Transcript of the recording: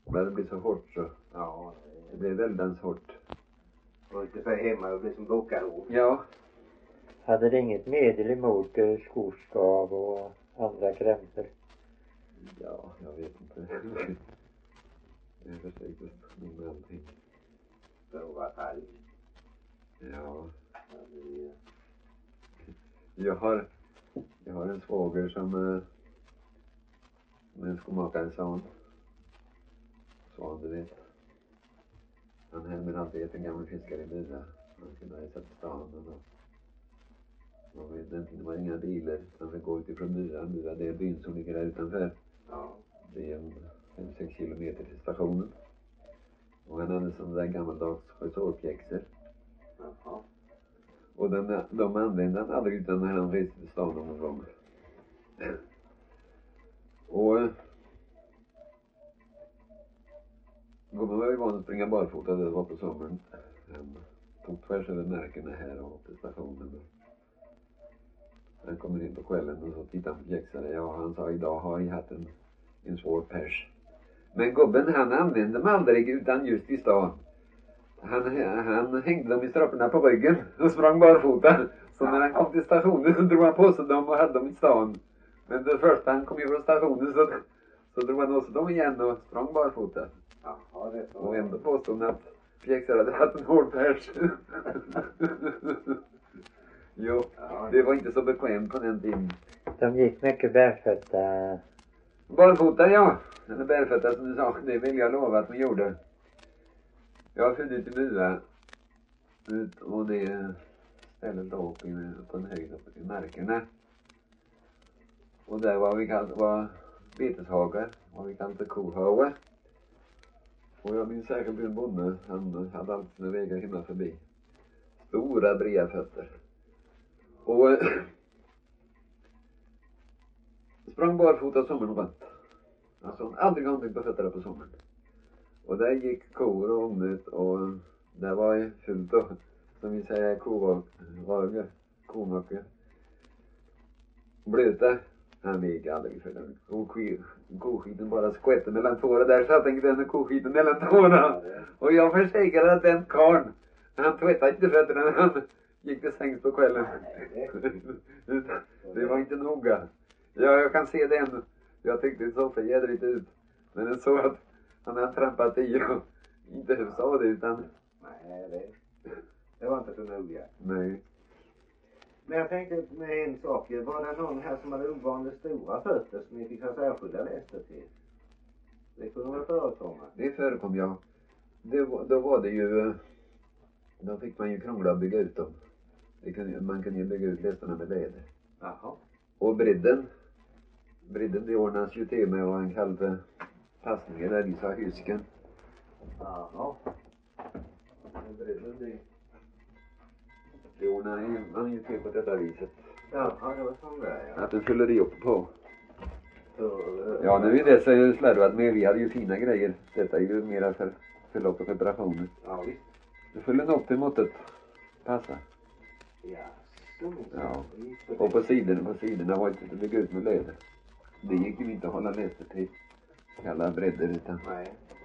Men det blir så hårt så. Ja. Det blir väldigt hårt. Och inte för hemma och bli som bokarorm. Ja. Hade det inget medel emot skoskav och andra krämpor? Ja, jag vet inte. Jag försökte med allting. Prova talg. Ja. Jag har en svåger som med en skomakare son. Så du vet. Han hade alltid gett en gammal fiskare i bya. Han kunde ha sett stan och då. Man vet inte, det var inga bilar. Man fick gå utifrån byan. Det är byn som ligger där utanför. Ja. Det är 5-6 kilometer till stationen. Och han hade sådana där gammaldags resårpjäxor. Jaha. Och de använde han aldrig utan när han reste till stan någon gång. Och gubben var ju van att springa barfota, det var på sommaren. Han tog tvärs över märkena här och till stationen. Han kommer in på kvällen och så tittar han på pjäxare. Ja, han sa idag har jag haft en svår pers. Men gubben han använde dem aldrig utan just i stan. Han hängde dem i strapporna på ryggen och sprang barfota. Så när han kom till stationen så drog han på sig dem och hade dem i stan. Men det första han kom ifrån stationen så drog han också dem igen och sprang barfota. Jaha, det är så. Och ändå påstod han att pjäxare hade haft en hård pers. Jo, det var inte så bekvämt på den tiden. De gick mycket bärfötta. Barfota, ja. Eller bärfötta som du sa, det vill jag lova att man gjorde. Jag har funnit i bua ut och det stället då uppe på en höjd uppe i markerna. Och där var beteshagar, vad vi kallade kohage. Och jag minns särskilt en bonde, han hade alltid sina vägar hemma förbi. Stora breda fötter. Och sprang barfota sommaren runt. Alltså aldrig någonting på fötterna på sommaren. Och där gick kor och omnöt och där var ju fullt av, som vi säger, komöcker. Blöta. Han gick aldrig för den. Koskiten bara skvätte mellan tårna. Där satt den koskiten mellan tårna. Och jag försäkrade att den karn, han tvättade inte fötterna när han gick till sängs på kvällen. Det var inte noga. Ja, jag kan se den. Jag tyckte det såg för jädrigt ut. Men den såg att han hade trampat i och inte sa det utan... Nej, det var inte så noga. Nej. Men jag tänkte med en sak. Var det någon här som hade ovanligt stora fötter som ni fick ha särskilda läster till? Det kunde väl förekomma? Det förekom, ja. Då var det ju... Då fick man ju krångla och bygga ut dem. Man kunde ju bygga ut lästarna med läder. Jaha. Och bredden det ordnas ju till med vad han kallade passningar där vi sa hysken. Jaha. Bredden det ordnar man ju till på detta viset. Jaha, det var sån där, ja. Att den fyller i upp på. Så, Ja, nu är det så ju slarvat med. Vi hade ju fina grejer. Detta är ju mera för förlopp och reparationer. Ja, visst. Du fyller den upp till måttet. Passa. Ja. Så. Ja. Och på sidorna var inte att bygga ut med läder. Det gick ju inte att hålla läster till alla bredder utan... Nej.